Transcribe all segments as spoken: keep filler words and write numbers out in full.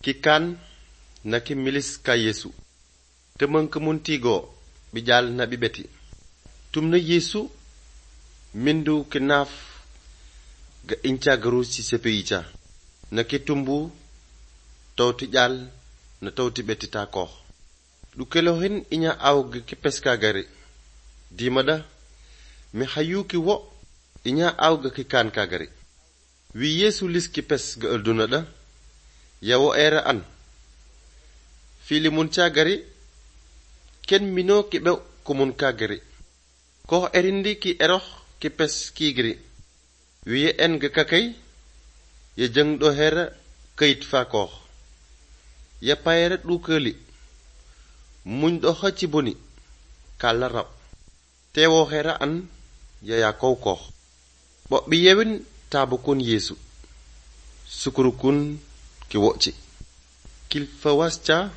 Kikan naki milis ka Yesu. Temang kemuntigo bijal nabi beti. Tumna Yesu mindu kenaf ga inca garu si sepeyica. Naki tumbu tawti jal na tawti beti ta ko. Dukelohin inya aw ga kipes ka gari. Dimada mi hayu ki wo inya aw ga kikan ka gari. Wi Yesu lis kipes ga elduna da. Yawo era an. Fili munca gari. Ken mino ki bew kumun ka gari. Ko erindi ki eroh kipes ki gari. Wi en ga kakay. Ya jeng do hera kait fa ko. Ya payeret du keli. Muñ do ci boni. Kala rap. Tewo hera an. Ya ya kow ko. Bo bi yewin tabukun Yesu. Sukurukun ki woci. Kilfa wasca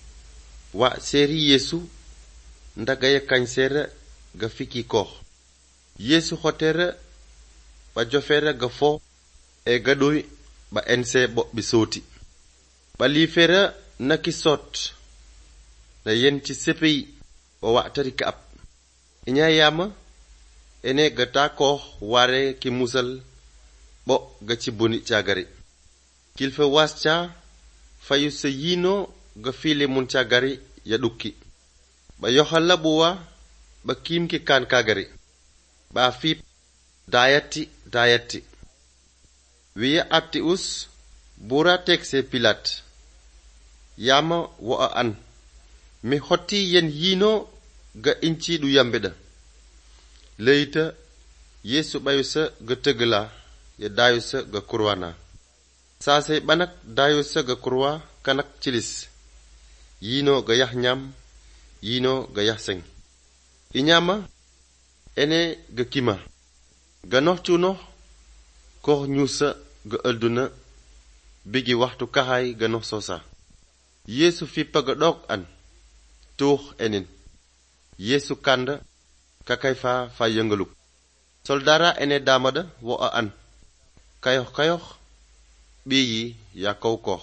wa seri Yesu ndaga ya kansera ga fiki ko. Yesu hotera ba jofera ga fo e gadoy ba ense bo bisoti. Ba lifera naki sot na yenti sepi o wa tarika ap. Inya yama ene gata ko ware ki musal bo ga ci boni cagari. Kilfa wasca fayu se yino ga fili mun cagari ya dukki. Ba yohalla buwa ba kim ki kan kagari. Ba fip dayati dayati. Wiya atti us bura tekse pilat. Yama wa an. Mi hoti yen yino ga inci du yambeda. Leita Yesu bayusa ga tegla ya dayusa ga kurwana. Sase banak dayusa ga kurwa kanak cilis. Yino ga yah nyam, yino ga yah seng. Inyama ene ga kima. Ga noh cuno koh nyusa ga elduna bigi waxtu kahay ga noh sosa. Yesu fipa ga dog an. Tuh enin. Yesu kanda kakay fa fa yengeluk. Soldara ene damada wo a an. Kayoh kayoh biyi ya kow koh.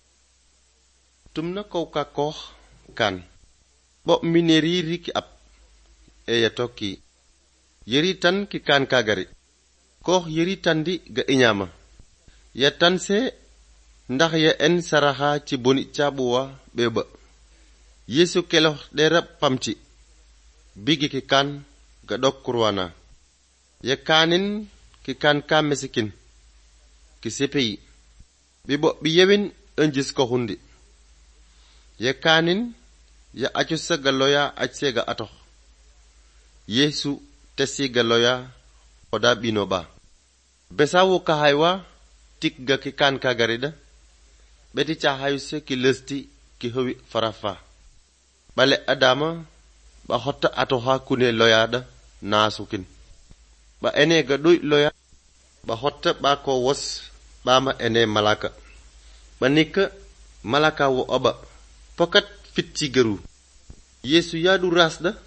Tumna kow ka koh kan. Bo mineri riki ap. E ya toki. Yeri tan ki kan kagari. Koh yeri tandi ga inyama. Ya tanse ndax ya en saraha ci boni cabuwa beba. Yesu keloh dera pamci. Bigi ki kan ga dok kurwana. Ya kanin ki kan ka mesikin. Ki sepeyi. Bibo biyewin enjis ko hundi. Ya kanin ya acusa ga loya acse ga atoh. Yesu tesi ga loya oda bino ba. Besawu kahaywa tik ga ki kan ka garida. Beti cahayuse ki lesti ki hawi farafa. Bale adama ba hotta atoha kune loya da nasukin. Ba ene ga duy loya ba hotta ba ko was ba ma ene malaka. Ba nika malaka wo oba. Pokat fit ci garu. Yesu ya du ras da.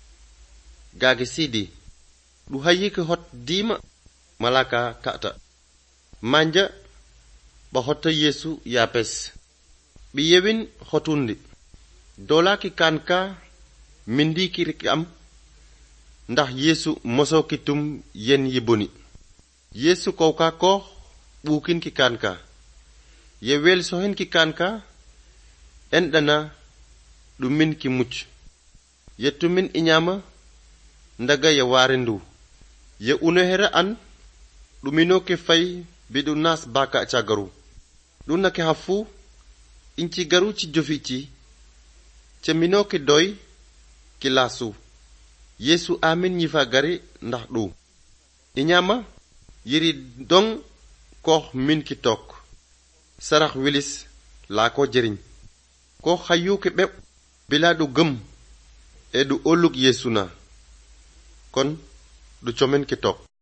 Gagi sidi. Du hayi ke hot dima. Malaka kata. Manja. Ba hotta Yesu ya pes. Biyewin hotundi. Dola ki kanka. Mindi kirik am. Ndax Yesu moso kitum yen yiboni. Yesu koka ko. Bukin ki kanka. Ye wel sohen ki kanka. Endana du min ki mucc. Yetu min inyama ndaga ya warindu. Ye unohera an du mino ke fay bidu nas baka ca garu. Du na ke hafu inci garu ci jofici. Ca mino ke doy ki lasu. Yesu amin nyifa gari ndax du. Inyama yiri dong ko min ki tok. Sarax wilis la ko jeriñ. Ko xayu ke beb bila du gem e du oluk Yesu na kon du comen ki tok.